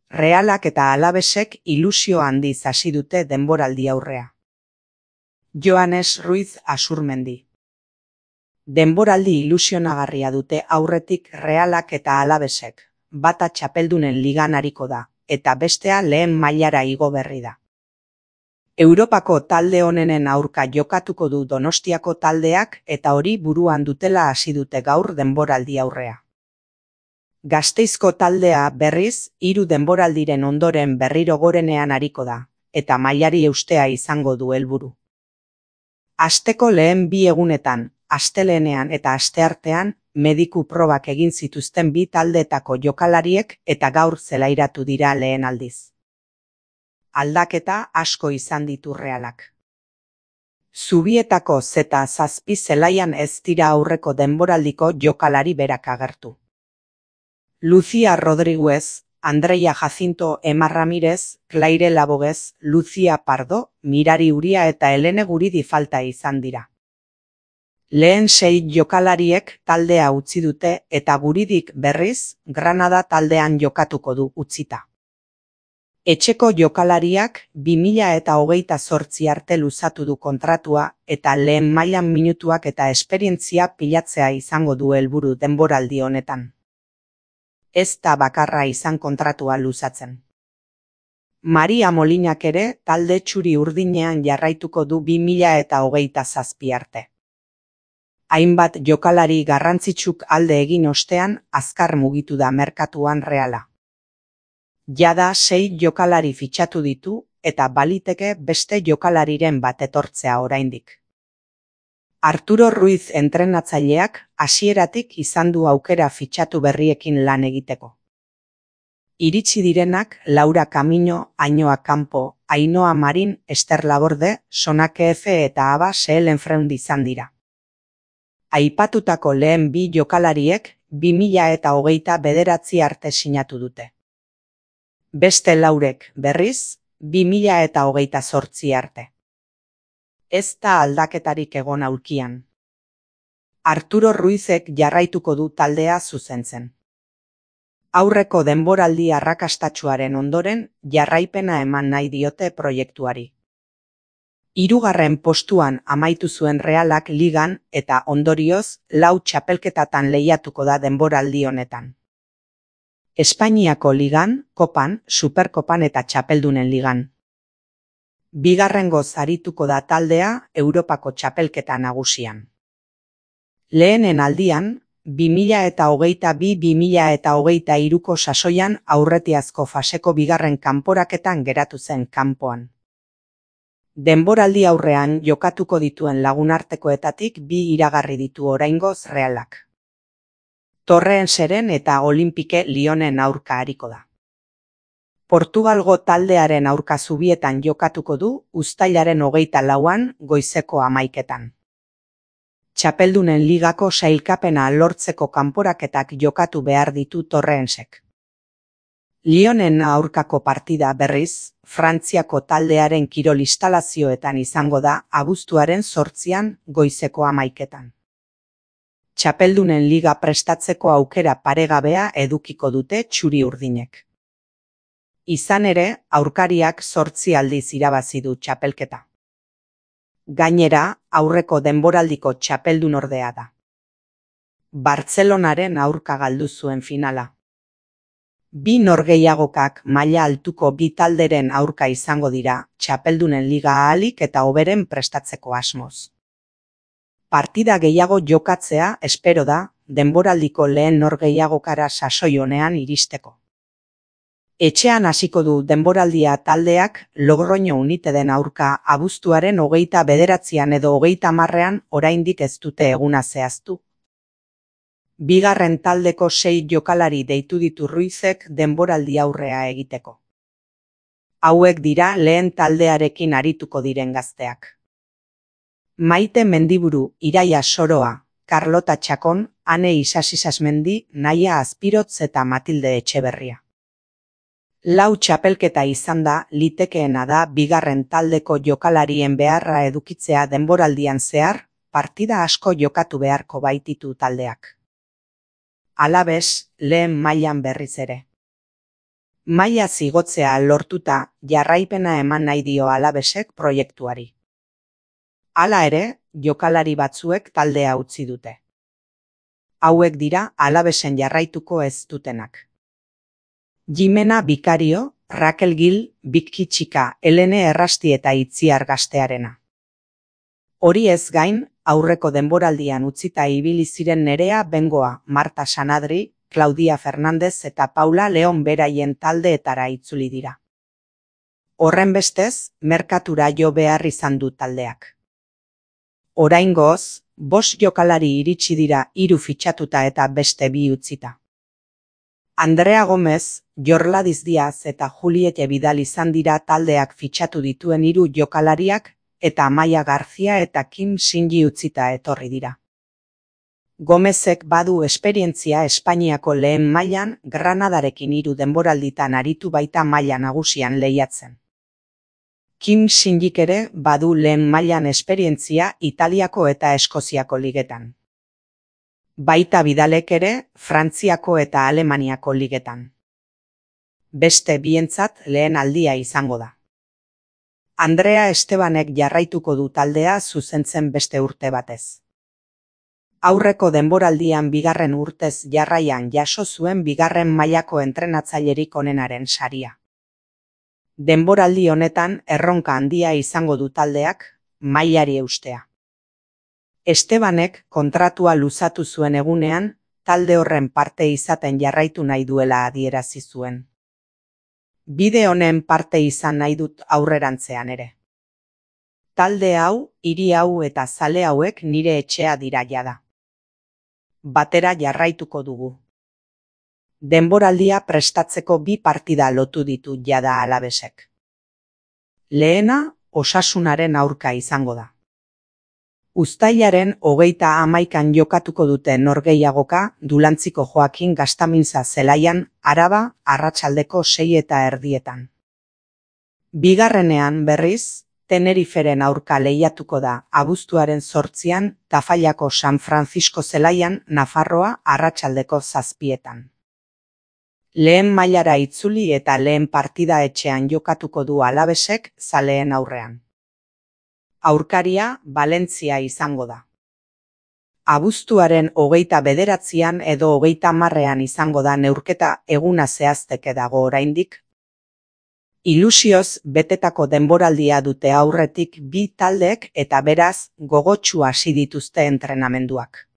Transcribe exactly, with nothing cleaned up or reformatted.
Realak eta Alavesek ilusio handiz hasi dute denboraldi aurrea. Joanes Ruiz Asurmendi. Denboraldi ilusionagarria dute aurretik Realak eta Alavesek, bata txapeldunen ligan ariko da, eta bestea lehen mailara igo berri da. Europako talde honenen aurka jokatuko du Donostiako taldeak eta hori buruan dutela hasi dute gaur denboraldi aurrea. Gasteizko taldea berriz, hiru denboraldiren ondoren berriro gorenean ariko da, eta mailari eustea izango du helburu. Asteko lehen bi egunetan, astelehenean eta asteartean, mediku probak egin zituzten bi taldeetako jokalariek eta gaur zelairatu dira lehen aldiz. Aldaketa asko izan ditu Realak. Zubietako zeta zazpi zelaian ez dira aurreko denboraldiko jokalari berak agertu. Lucía Rodríguez, Andreia Jacinto Ema Ramirez, Claire Labogez, Lucía Pardo, Mirari Uria eta Helene Guridi falta izan dira. Lehen sei jokalariek taldea utzi dute eta Guridik berriz, Granada taldean jokatuko du utzita. Etxeko jokalariak bi mila hogeita zortzi arte luzatu du kontratua eta lehen mailan minutuak eta esperientzia pilatzea izango du helburu denboraldi honetan. Ez da bakarra izan kontratua luzatzen. Maria Molinak ere talde txuri urdinean jarraituko du bi mila hogeita zazpi arte. Hainbat jokalari garrantzitsuk alde egin ostean azkar mugitu da merkatuan Reala. Jada sei jokalari fitxatu ditu eta baliteke beste jokalariren bat etortzea oraindik. Arturo Ruiz entrenatzaileak hasieratik izan du aukera fitxatu berriekin lan egiteko. Iritsi direnak Laura Camino, Ainhoa Campo, Ainhoa Marin, Ester Laborde, Sonake F eta Aba Seelenfreund izan dira. Aipatutako lehen bi jokalariek bi mila hogeita bederatzi arte sinatu dute. Beste laurek, berriz, bi mila hogeita zortzi arte. Ez da aldaketarik egon aulkian. Arturo Ruizek jarraituko du taldea zuzentzen. Aurreko denboraldi arrakastatsuaren ondoren jarraipena eman nahi diote proiektuari. Hirugarren postuan amaitu zuen Realak ligan eta ondorioz lau txapelketatan lehiatuko da denboraldi honetan. Espainiako ligan, kopan, superkopan eta txapeldunen ligan. Bigarrengoz arituko da taldea Europako txapelketa nagusian. Lehenen aldian, bi mila hogeita bi bi mila hogeita hiruko sasoian aurretiazko faseko bigarren kanporaketan geratu zen kanpoan. Denboraldi aurrean jokatuko dituen lagunartekoetatik bi iragarri ditu oraingoz Realak. Torrenseren eta Olympique Lyonen aurka ariko da. Portugalgo taldearen aurka zubietan jokatuko du uztailaren hogeita lauan goizeko hamaiketan. Txapeldunen ligako sailkapena lortzeko kanporaketak jokatu behar ditu Torrensek. Lyonen aurkako partida berriz, Frantziako taldearen kirol instalazioetan izango da abuztuaren zortzian goizeko hamaiketan. Txapeldunen liga prestatzeko aukera paregabea edukiko dute txuri urdinek. Izan ere, aurkariak zortzi aldiz irabazi du txapelketa. Gainera, aurreko denboraldiko txapeldun ordea da. Bartzelonaren aurka galdu zuen finala. Bi norgehiagokak maila altuko bi talderen aurka izango dira txapeldunen liga ahalik eta hoberen prestatzeko asmoz. Partida gehiago jokatzea espero da denboraldiko lehen norgehiagokara sasoi honean iristeko. Etxean hasiko du denboraldia taldeak Logroño Uniteden aurka abuztuaren hogeita bederatzian edo hogeita hamarrean oraindik ez dute eguna zehaztu. Bigarren taldeko sei jokalari deitu ditu Ruizek denboraldi aurrea egiteko. Hauek dira lehen taldearekin arituko diren gazteak. Maite Mendiburu, Iraia Soroa, Carlota Txakon, Ane Isasisasmendi, Naia Azpirotz eta Matilde Etxeberria. Lau txapelketa izan da, litekeena da bigarren taldeko jokalarien beharra edukitzea denboraldian zehar, partida asko jokatu beharko baititu taldeak. Alabes, lehen mailan berriz ere. Maila zigotzea lortuta jarraipena eman nahi dio Alavesek proiektuari. Hala ere, jokalari batzuek taldea utzi dute. Hauek dira Alavesen jarraituko ez dutenak. Jimena Bikario, Rakel Gil, Bikki Txika, Elene Errasti eta Itziar Gaztearena. Hori ez gain, aurreko denboraldian utzita ibili ziren Nerea Bengoa, Marta Sanadri, Claudia Fernandez eta Paula Leon beraien taldeetara itzuli dira. Horrenbestez, merkatura jo behar izan du taldeak. Oraingoz, bost jokalari iritsi dira hiru fitxatuta eta beste bi utzita. Andrea Gomez, Jorladis Diaz eta Juliette Vidal izan dira taldeak fitxatu dituen hiru jokalariak eta Amaia García eta Kim Shinji utzita etorri dira. Gomezek badu esperientzia Espainiako lehen mailan Granadarekin hiru denboralditan aritu baita maila nagusian lehiatzen. Kim Shinjik ere badu lehen mailan esperientzia Italiako eta Eskoziako ligetan. Baita Vidalek ere Frantziako eta Alemaniako ligetan. Beste bientzat lehen aldia izango da. Andrea Estebanek jarraituko du taldea zuzentzen beste urte batez. Aurreko denboraldian bigarren urtez jarraian jaso zuen bigarren mailako entrenatzailerik onenaren saria. Denboraldi honetan erronka handia izango du taldeak, mailari eustea. Estebanek kontratua luzatu zuen egunean, talde horren parte izaten jarraitu nahi duela adierazi zuen. Bide honen parte izan nahi dut aurrerantzean ere. Talde hau, hiri hau eta zale hauek nire etxea dira jada. Batera jarraituko dugu. Denboraldia prestatzeko bi partida lotu ditu jada Alavesek. Lehena, Osasunaren aurka izango da. Uztailaren hogeita hamaikan jokatuko dute norgehiagoka Dulantziko Joakin Gaztamintza zelaian Araba arratsaldeko sei eta erdietan. Bigarrenean berriz, Teneriferen aurka lehiatuko da abuztuaren zortzian Tafallako San Francisco zelaian Nafarroa arratsaldeko zazpietan. Lehen mailara itzuli eta lehen partida etxean jokatuko du Alavesek zaleen aurrean. Aurkaria Valentzia izango da. Abuztuaren hogeita bederatzian edo hogeita hamarrean izango da neurketa eguna zehazteke dago oraindik. Ilusioz betetako denboraldia dute aurretik bi taldeek eta beraz gogotsu hasi dituzte entrenamenduak.